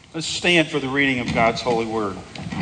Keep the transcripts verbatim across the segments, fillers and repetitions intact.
Let's stand for the reading of God's holy word.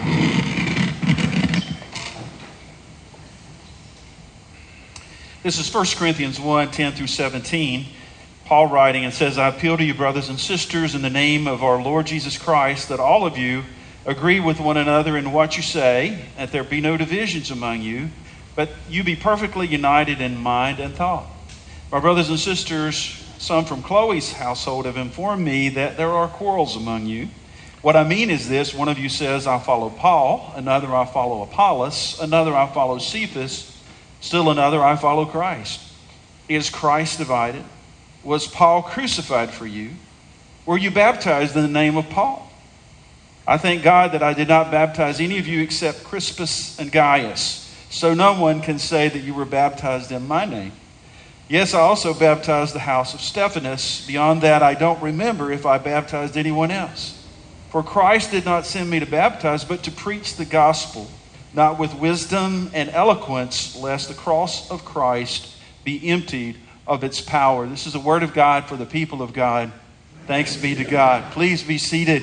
This is First Corinthians one, ten through seventeen. Paul writing and says, I appeal to you, brothers and sisters, in the name of our Lord Jesus Christ, that all of you agree with one another in what you say, that there be no divisions among you, but you be perfectly united in mind and thought. My brothers and sisters, some from Chloe's household have informed me that there are quarrels among you. What I mean is this: one of you says, I follow Paul, another I follow Apollos, another I follow Cephas, still another I follow Christ. Is Christ divided? Was Paul crucified for you? Were you baptized in the name of Paul? I thank God that I did not baptize any of you except Crispus and Gaius, so no one can say that you were baptized in my name. Yes, I also baptized the house of Stephanas. Beyond that, I don't remember if I baptized anyone else. For Christ did not send me to baptize, but to preach the gospel, not with wisdom and eloquence, lest the cross of Christ be emptied of its power. This is the word of God for the people of God. Thanks be to God. Please be seated.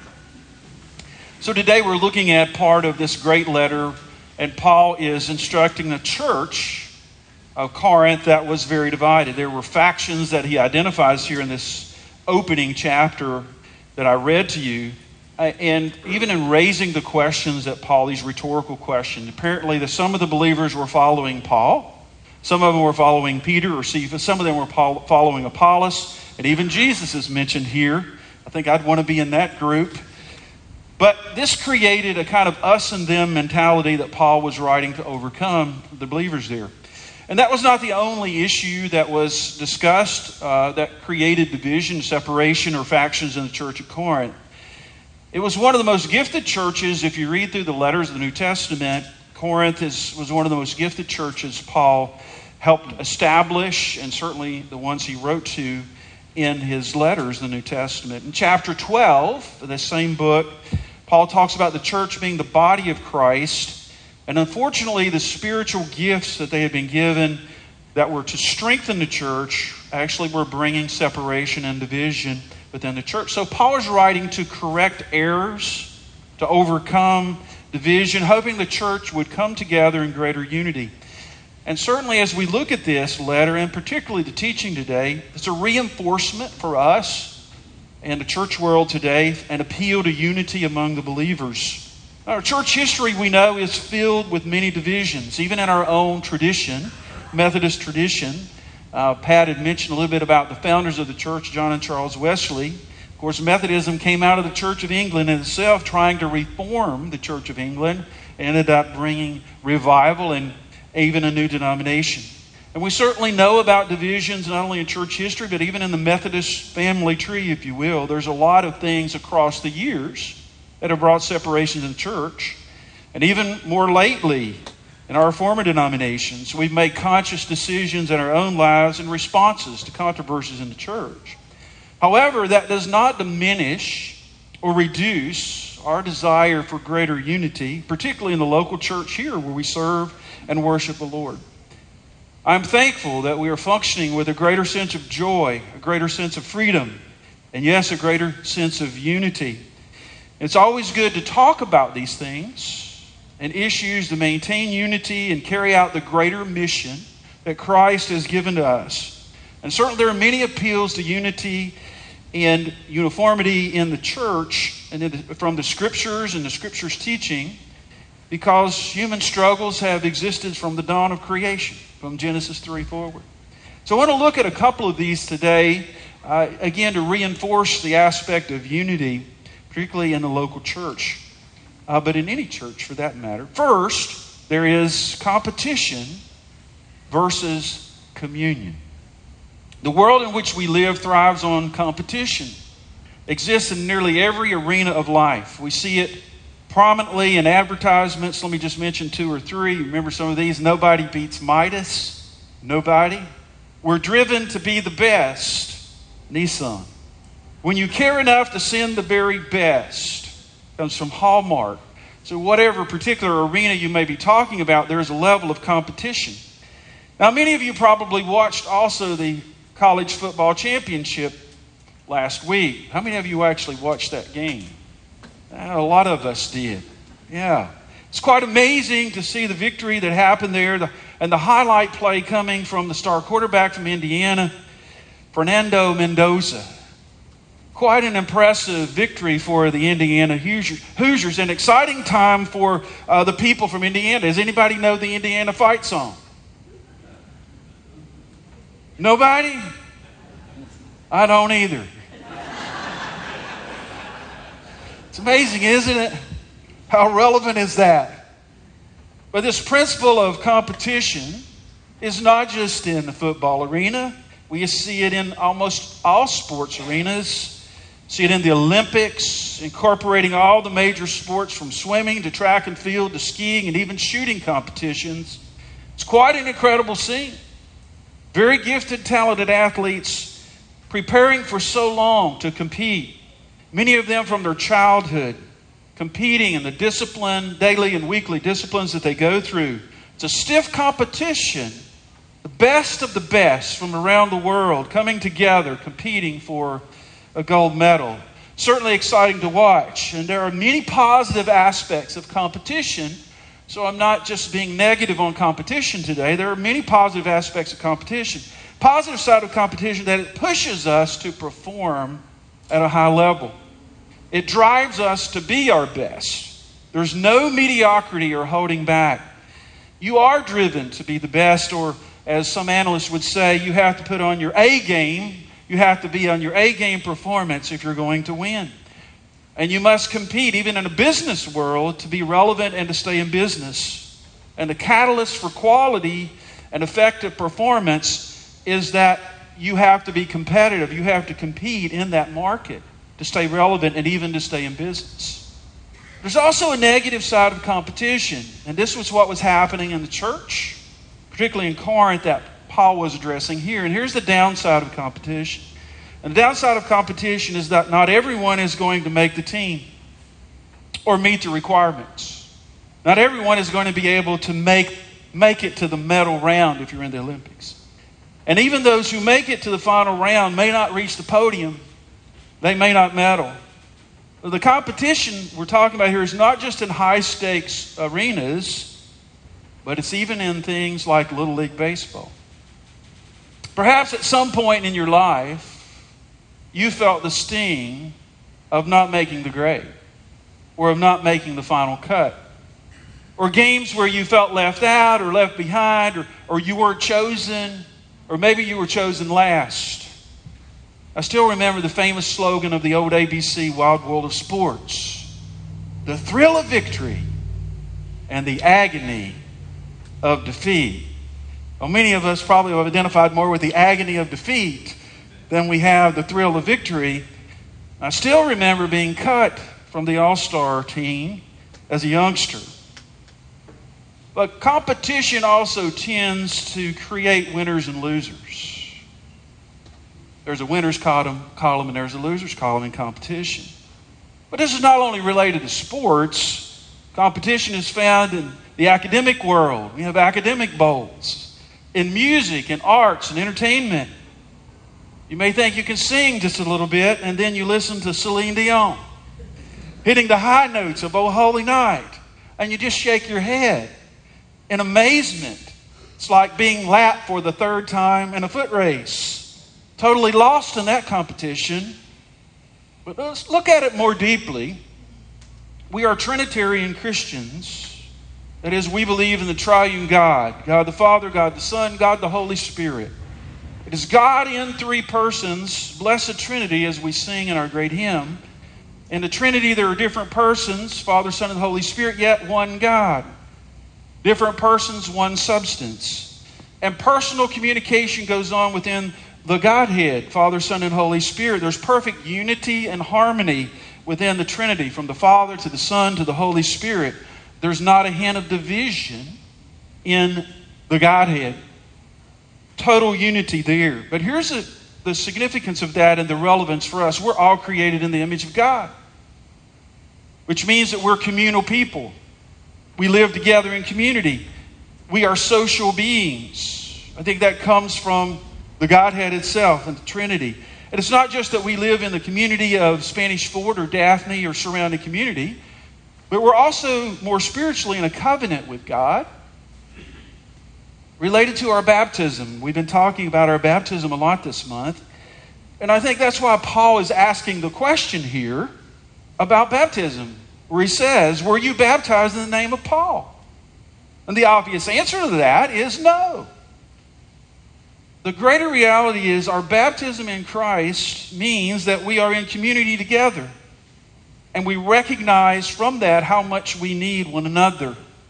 So today we're looking at part of this great letter, and Paul is instructing the church of Corinth that was very divided. There were factions that he identifies here in this opening chapter that I read to you. And even in raising the questions that Paul, these rhetorical questions, apparently the, some of the believers were following Paul. Some of them were following Peter or Cephas. Some of them were following Apollos. And even Jesus is mentioned here. I think I'd want to be in that group. But this created a kind of us and them mentality that Paul was writing to overcome the believers there. And that was not the only issue that was discussed uh, that created division, separation, or factions in the church of Corinth. It was one of the most gifted churches. If you read through the letters of the New Testament, Corinth is, was one of the most gifted churches Paul helped establish, and certainly the ones he wrote to in his letters, the New Testament. In chapter twelve of the same book, Paul talks about the church being the body of Christ, and unfortunately the spiritual gifts that they had been given that were to strengthen the church actually were bringing separation and division within the church. So Paul is writing to correct errors, to overcome division, hoping the church would come together in greater unity. And certainly as we look at this letter, and particularly the teaching today, it's a reinforcement for us and the church world today, an appeal to unity among the believers. Our church history, we know, is filled with many divisions, even in our own tradition, Methodist tradition. Uh, Pat had mentioned a little bit about the founders of the church, John and Charles Wesley. Of course, Methodism came out of the Church of England in itself, trying to reform the Church of England, and ended up bringing revival and even a new denomination. And we certainly know about divisions, not only in church history, but even in the Methodist family tree, if you will. There's a lot of things across the years that have brought separations in the church. And even more lately, in our former denominations, we've made conscious decisions in our own lives in responses to controversies in the church. However, that does not diminish or reduce our desire for greater unity, particularly in the local church here where we serve and worship the Lord. I'm thankful that we are functioning with a greater sense of joy, a greater sense of freedom, and yes, a greater sense of unity. It's always good to talk about these things and issues to maintain unity and carry out the greater mission that Christ has given to us. And certainly there are many appeals to unity and uniformity in the church and in the, from the Scriptures and the Scriptures' teaching, because human struggles have existed from the dawn of creation, from Genesis three forward. So I want to look at a couple of these today, uh, again, to reinforce the aspect of unity, particularly in the local church, uh, but in any church for that matter. First, there is competition versus communion. The world in which we live thrives on competition. It exists in nearly every arena of life. We see it prominently in advertisements. Let me just mention two or three. Remember some of these? Nobody beats Midas. Nobody. We're driven to be the best. Nissan. When you care enough to send the very best, comes from Hallmark. So whatever particular arena you may be talking about, there is a level of competition. Now, many of you probably watched also the college football championship last week. How many of you actually watched that game? A lot of us did. Yeah. It's quite amazing to see the victory that happened there, the, and the highlight play coming from the star quarterback from Indiana, Fernando Mendoza. Quite an impressive victory for the Indiana Hoosiers. An exciting time for uh, the people from Indiana. Does anybody know the Indiana fight song? Nobody? I don't either. It's amazing, isn't it? How relevant is that? But this principle of competition is not just in the football arena. We see it in almost all sports arenas. See it in the Olympics, incorporating all the major sports from swimming to track and field to skiing and even shooting competitions. It's quite an incredible scene. Very gifted, talented athletes preparing for so long to compete. Many of them from their childhood, competing in the discipline, daily and weekly disciplines that they go through. It's a stiff competition. The best of the best from around the world coming together, competing for a gold medal. Certainly exciting to watch. And there are many positive aspects of competition. So I'm not just being negative on competition today. There are many positive aspects of competition. Positive side of competition that it pushes us to perform at a high level. It drives us to be our best. There's no mediocrity or holding back. You are driven to be the best, or as some analysts would say, you have to put on your A game. You have to be on your A game performance if you're going to win. And you must compete, even in a business world, to be relevant and to stay in business. And the catalyst for quality and effective performance is that you have to be competitive. You have to compete in that market to stay relevant and even to stay in business. There's also a negative side of competition. And this was what was happening in the church, particularly in Corinth, that Paul was addressing here. And here's the downside of competition. And the downside of competition is that not everyone is going to make the team or meet the requirements. Not everyone is going to be able to make, make it to the medal round if you're in the Olympics. And even those who make it to the final round may not reach the podium. They may not medal. The competition we're talking about here is not just in high stakes arenas, but it's even in things like Little League Baseball. Perhaps at some point in your life, you felt the sting of not making the grade, or of not making the final cut, or games where you felt left out or left behind, or, or you weren't chosen, or maybe you were chosen last. I still remember the famous slogan of the old A B C Wild World of Sports: the thrill of victory and the agony of defeat. Well, many of us probably have identified more with the agony of defeat than we have the thrill of victory. I still remember being cut from the All-Star team as a youngster. But competition also tends to create winners and losers. There's a winner's column, column and there's a loser's column in competition. But this is not only related to sports. Competition is found in the academic world. We have academic bowls. In music and arts and entertainment. You may think you can sing just a little bit, and then you listen to Celine Dion hitting the high notes of Oh Holy Night, and you just shake your head in amazement. It's like being lapped for the third time in a foot race. Totally lost in that competition. But let's look at it more deeply. We are Trinitarian Christians. That is, we believe in the triune God. God the Father, God the Son, God the Holy Spirit. It is God in three persons, blessed Trinity, as we sing in our great hymn. In the Trinity there are different persons, Father, Son, and Holy Spirit, yet one God. Different persons, one substance. And personal communication goes on within the Godhead, Father, Son, and Holy Spirit. There's perfect unity and harmony within the Trinity, from the Father to the Son to the Holy Spirit. There's not a hint of division in the Godhead. Total unity there. But here's a, the significance of that and the relevance for us. We're all created in the image of God, which means that we're communal people. We live together in community. We are social beings. I think that comes from the Godhead itself and the Trinity. And it's not just that we live in the community of Spanish Fort or Daphne or surrounding community, but we're also more spiritually in a covenant with God. Related to our baptism, we've been talking about our baptism a lot this month. And I think that's why Paul is asking the question here about baptism, where he says, were you baptized in the name of Paul? And the obvious answer to that is no. The greater reality is our baptism in Christ means that we are in community together. And we recognize from that how much we need one another.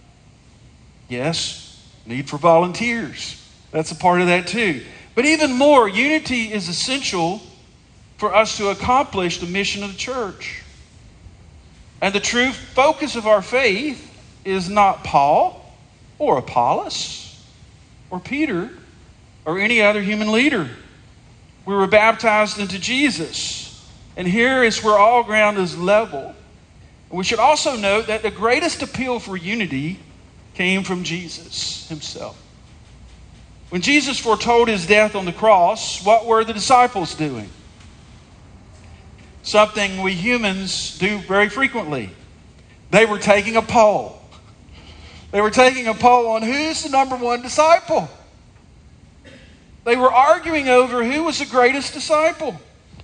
Yes, need for volunteers. That's a part of that too. But even more, unity is essential for us to accomplish the mission of the church. And the true focus of our faith is not Paul or Apollos or Peter or any other human leader. We were baptized into Jesus. And here is where all ground is level. We should also note that the greatest appeal for unity came from Jesus himself. When Jesus foretold his death on the cross, what were the disciples doing? Something we humans do very frequently. They were taking a poll. They were taking a poll on who's the number one disciple. They were arguing over who was the greatest disciple.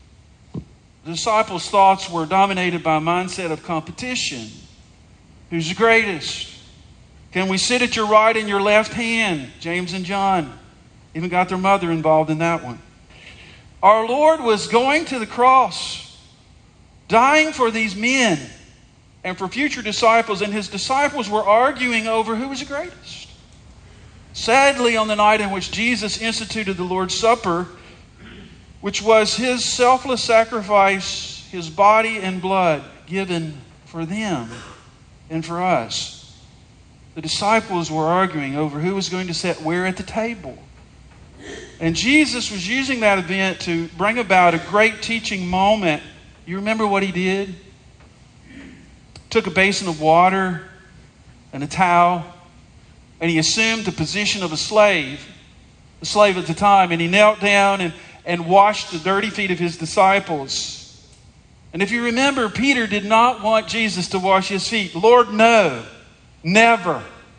The disciples' thoughts were dominated by a mindset of competition. Who's the greatest? Can we sit at your right and your left hand? James and John even got their mother involved in that one. Our Lord was going to the cross, dying for these men and for future disciples, and his disciples were arguing over who was the greatest. Sadly, on the night in which Jesus instituted the Lord's Supper, which was his selfless sacrifice, his body and blood given for them and for us, the disciples were arguing over who was going to sit where at the table. And Jesus was using that event to bring about a great teaching moment. You remember what he did? Took a basin of water and a towel, and he assumed the position of a slave, a slave at the time, and he knelt down and, and washed the dirty feet of his disciples. And if you remember, Peter did not want Jesus to wash his feet. Lord, no, never.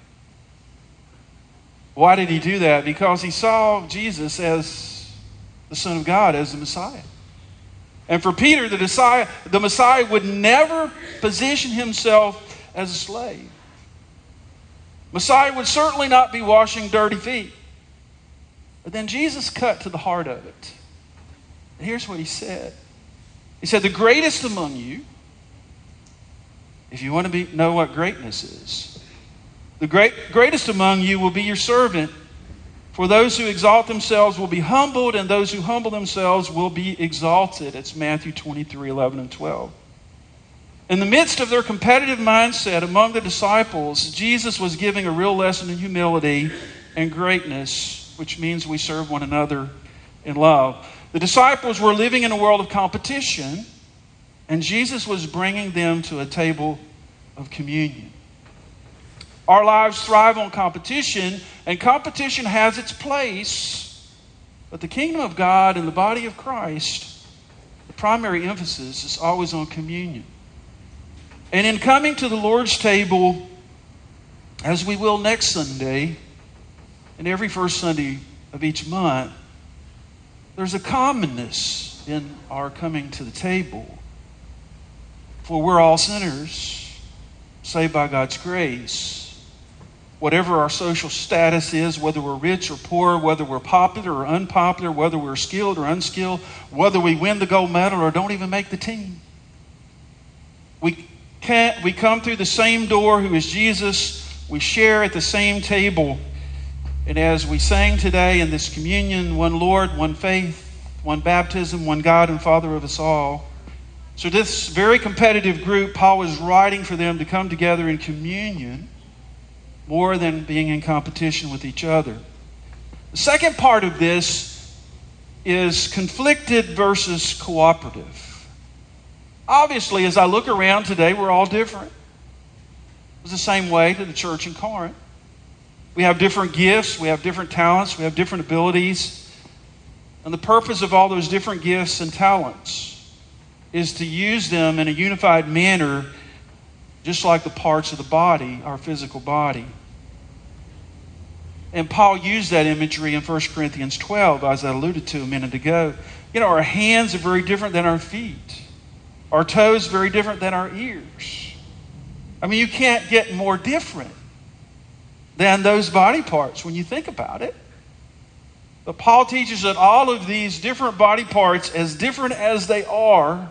Why did he do that? Because he saw Jesus as the Son of God, as the Messiah. And for Peter, the Messiah, the Messiah would never position himself as a slave. Messiah would certainly not be washing dirty feet. But then Jesus cut to the heart of it. And here's what he said. He said, the greatest among you, if you want to be, know what greatness is, the great, greatest among you will be your servant. For those who exalt themselves will be humbled, and those who humble themselves will be exalted. It's Matthew twenty-three, eleven and twelve. In the midst of their competitive mindset among the disciples, Jesus was giving a real lesson in humility and greatness, which means we serve one another in love. The disciples were living in a world of competition, and Jesus was bringing them to a table of communion. Our lives thrive on competition, and competition has its place, but the kingdom of God and the body of Christ, the primary emphasis is always on communion. And in coming to the Lord's table, as we will next Sunday, and every first Sunday of each month, there's a commonness in our coming to the table. For we're all sinners, saved by God's grace. Whatever our social status is, whether we're rich or poor, whether we're popular or unpopular, whether we're skilled or unskilled, whether we win the gold medal or don't even make the team. We can't, we come through the same door, who is Jesus. We share at the same table. And as we sang today in this communion, one Lord, one faith, one baptism, one God and Father of us all. So this very competitive group, Paul is writing for them to come together in communion more than being in competition with each other. The second part of this is conflicted versus cooperative. Obviously, as I look around today, we're all different. It was the same way to the church in Corinth. We have different gifts, we have different talents, we have different abilities. And the purpose of all those different gifts and talents is to use them in a unified manner, just like the parts of the body, our physical body. And Paul used that imagery in First Corinthians twelve, as I alluded to a minute ago. You know, our hands are very different than our feet. Our toes very different than our ears. I mean, you can't get more different than those body parts when you think about it. But Paul teaches that all of these different body parts, as different as they are,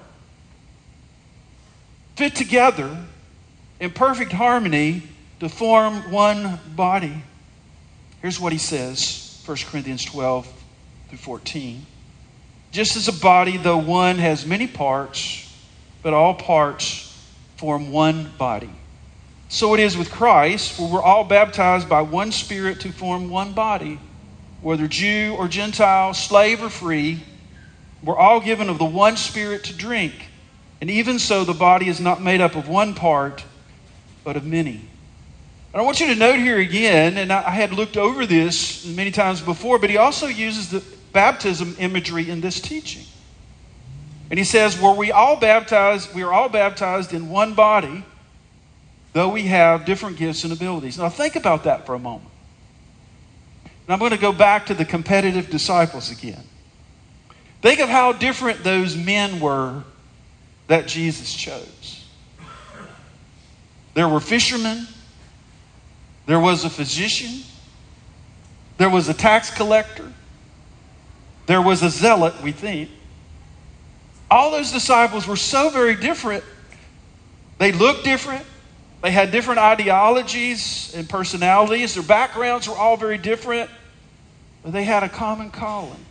fit together in perfect harmony to form one body. Here's what he says, First Corinthians twelve through fourteen. Just as a body, though one, has many parts, but all parts form one body. So it is with Christ, for we're all baptized by one Spirit to form one body. Whether Jew or Gentile, slave or free, we're all given of the one Spirit to drink. And even so, the body is not made up of one part, but of many. And I want you to note here again, and I had looked over this many times before, but he also uses the baptism imagery in this teaching. And he says, were we all baptized, we are all baptized in one body, though we have different gifts and abilities. Now think about that for a moment. And I'm going to go back to the competitive disciples again. Think of how different those men were that Jesus chose. There were fishermen. There was a physician. There was a tax collector. There was a zealot, we think. All those disciples were so very different. They looked different. They had different ideologies and personalities. Their backgrounds were all very different. But they had a common calling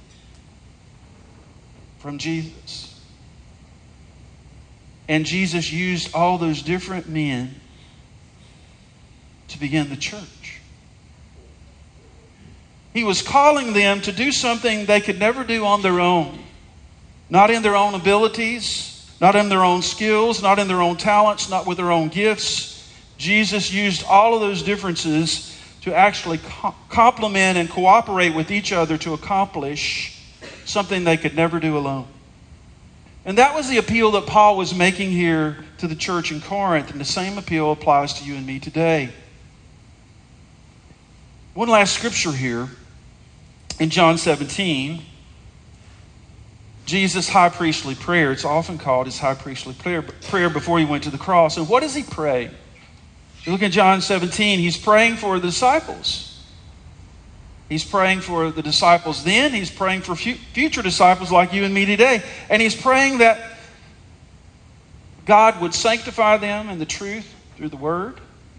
from Jesus. And Jesus used all those different men to begin the church. He was calling them to do something they could never do on their own. Not in their own abilities, not in their own skills, not in their own talents, not with their own gifts. Jesus used all of those differences to actually co- complement and cooperate with each other to accomplish something they could never do alone. And that was the appeal that Paul was making here to the church in Corinth, and the same appeal applies to you and me today. One last scripture here. In John seventeen, Jesus' high priestly prayer, it's often called his high priestly prayer, prayer before he went to the cross. And what does he pray? You look at John seventeen, he's praying for the disciples. He's praying for the disciples then. He's praying for future disciples like you and me today. And he's praying that God would sanctify them in the truth through the word.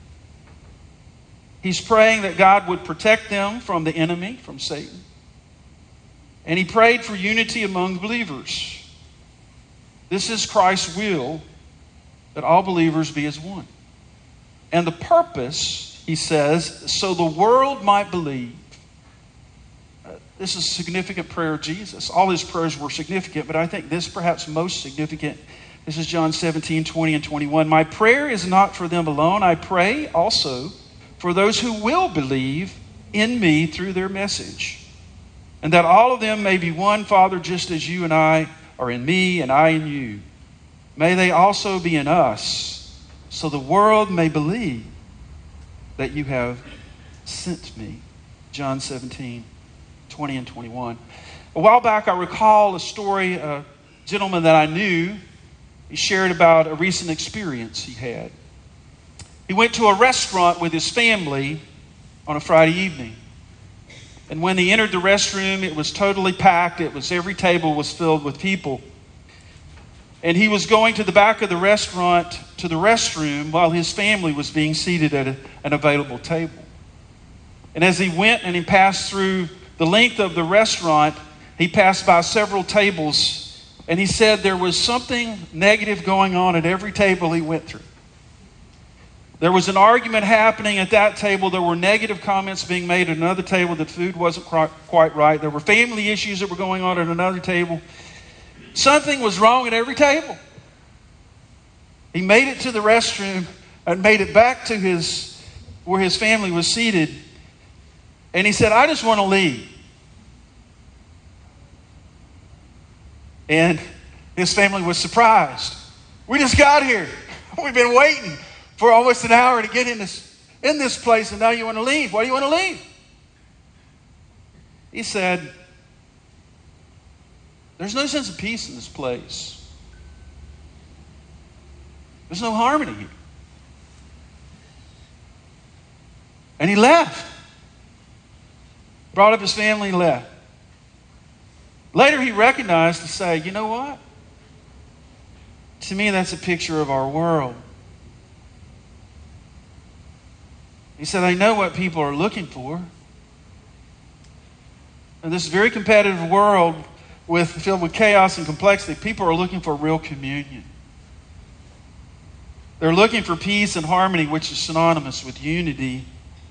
He's praying that God would protect them from the enemy, from Satan. And he prayed for unity among believers. This is Christ's will, that all believers be as one. And the purpose, he says, so the world might believe. Uh, this is a significant prayer of Jesus. All his prayers were significant, but I think this perhaps most significant. This is John seventeen, twenty and twenty-one. My prayer is not for them alone. I pray also for those who will believe in me through their message. And that all of them may be one, Father, just as you and I are in me and I in you. May they also be in us, so the world may believe that you have sent me. John seventeen, twenty and twenty-one. A while back, I recall a story, a gentleman that I knew, he shared about a recent experience he had. He went to a restaurant with his family on a Friday evening. And when he entered the restroom, it was totally packed. It was, every table was filled with people. And he was going to the back of the restaurant to the restroom while his family was being seated at a, an available table. And as he went and he passed through the length of the restaurant, he passed by several tables. And he said there was something negative going on at every table he went through. There was an argument happening at that table. There were negative comments being made at another table that food wasn't quite right. There were family issues that were going on at another table. Something was wrong at every table. He made it to the restroom and made it back to his where his family was seated. And he said, I just want to leave. And his family was surprised. We just got here. We've been waiting for almost an hour to get in this, in this place, and now you want to leave. Why do you want to leave? He said, there's no sense of peace in this place. There's no harmony here. And he left. Brought up his family and left. Later he recognized to say, you know what? To me, that's a picture of our world. He said, I know what people are looking for. In this very competitive world with filled with chaos and complexity, people are looking for real communion. They're looking for peace and harmony, which is synonymous with unity.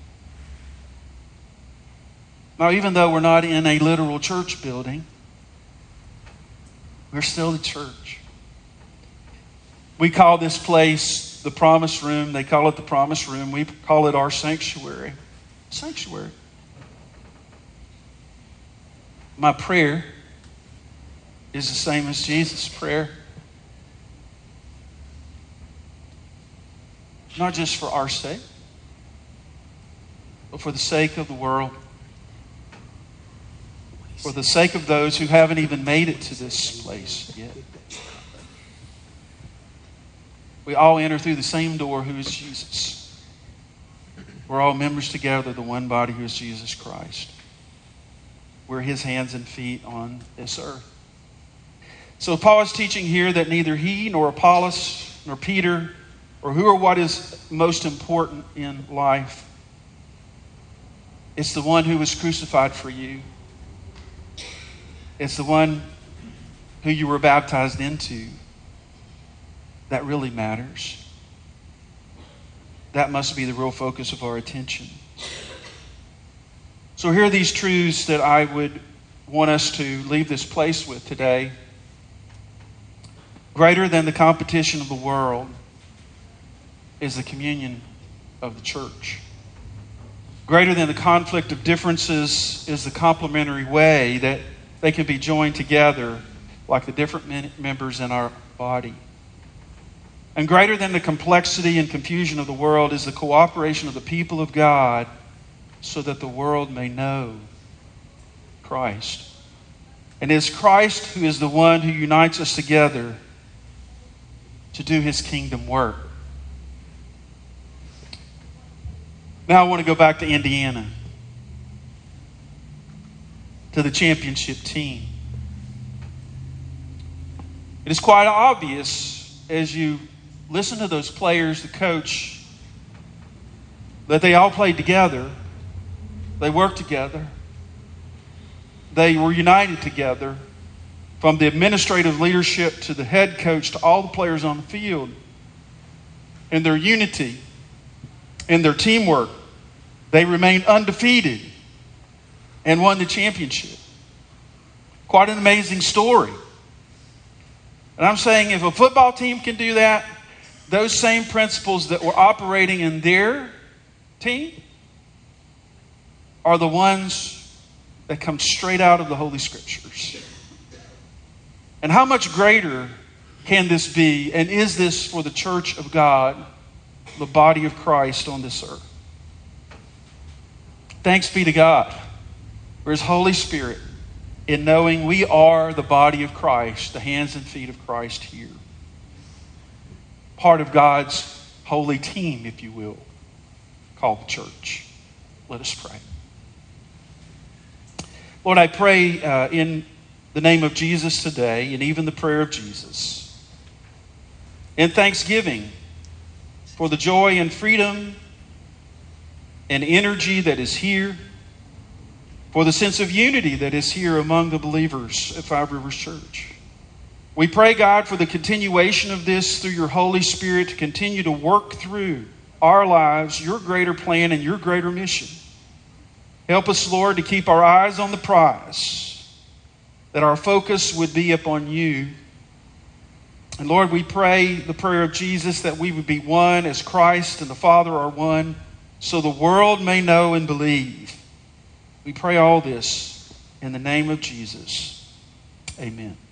Now, even though we're not in a literal church building, we're still the church. We call this place the Promise Room. They call it the Promise Room. We call it our sanctuary. Sanctuary. My prayer is the same as Jesus' prayer. Not just for our sake, but for the sake of the world. For the sake of those who haven't even made it to this place yet. We all enter through the same door, who is Jesus. We're all members together of the one body, who is Jesus Christ. We're his hands and feet on this earth. So Paul is teaching here that neither he nor Apollos nor Peter or who or what is most important in life. It's the one who was crucified for you. It's the one who you were baptized into that really matters. That must be the real focus of our attention. So here are these truths that I would want us to leave this place with today. Greater than the competition of the world is the communion of the church. Greater than the conflict of differences is the complementary way that they can be joined together like the different members in our body. And greater than the complexity and confusion of the world is the cooperation of the people of God so that the world may know Christ. And it is Christ who is the one who unites us together to do his kingdom work. Now I want to go back to Indiana, to the championship team. It is quite obvious as you listen to those players, the coach, that they all played together. They worked together. They were united together. From the administrative leadership to the head coach to all the players on the field. In their unity, in their teamwork, they remained undefeated and won the championship. Quite an amazing story. And I'm saying if a football team can do that, those same principles that were operating in their team are the ones that come straight out of the Holy Scriptures. And how much greater can this be, and is this for the church of God, the body of Christ on this earth? Thanks be to God for his Holy Spirit in knowing we are the body of Christ, the hands and feet of Christ here. Part of God's holy team, if you will, called the church. Let us pray. Lord, I pray uh, in the name of Jesus today, and even the prayer of Jesus, in thanksgiving for the joy and freedom and energy that is here, for the sense of unity that is here among the believers at Five Rivers Church. We pray, God, for the continuation of this through your Holy Spirit to continue to work through our lives, your greater plan and your greater mission. Help us, Lord, to keep our eyes on the prize, that our focus would be upon you. And Lord, we pray the prayer of Jesus that we would be one as Christ and the Father are one, so the world may know and believe. We pray all this in the name of Jesus. Amen.